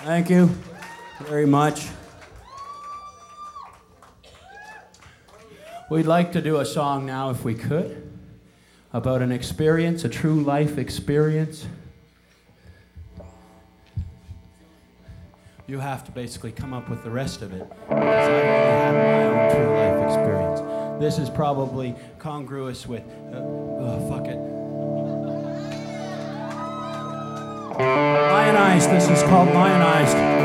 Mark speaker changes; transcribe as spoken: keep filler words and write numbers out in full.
Speaker 1: Thank you very much. We'd like to do a song now, if we could, about an experience, a true life experience. You have to basically come up with the rest of it, because I've only had my own true life experience. This is probably congruous with, uh, oh, fuck it. Lionized, this is called Lionized.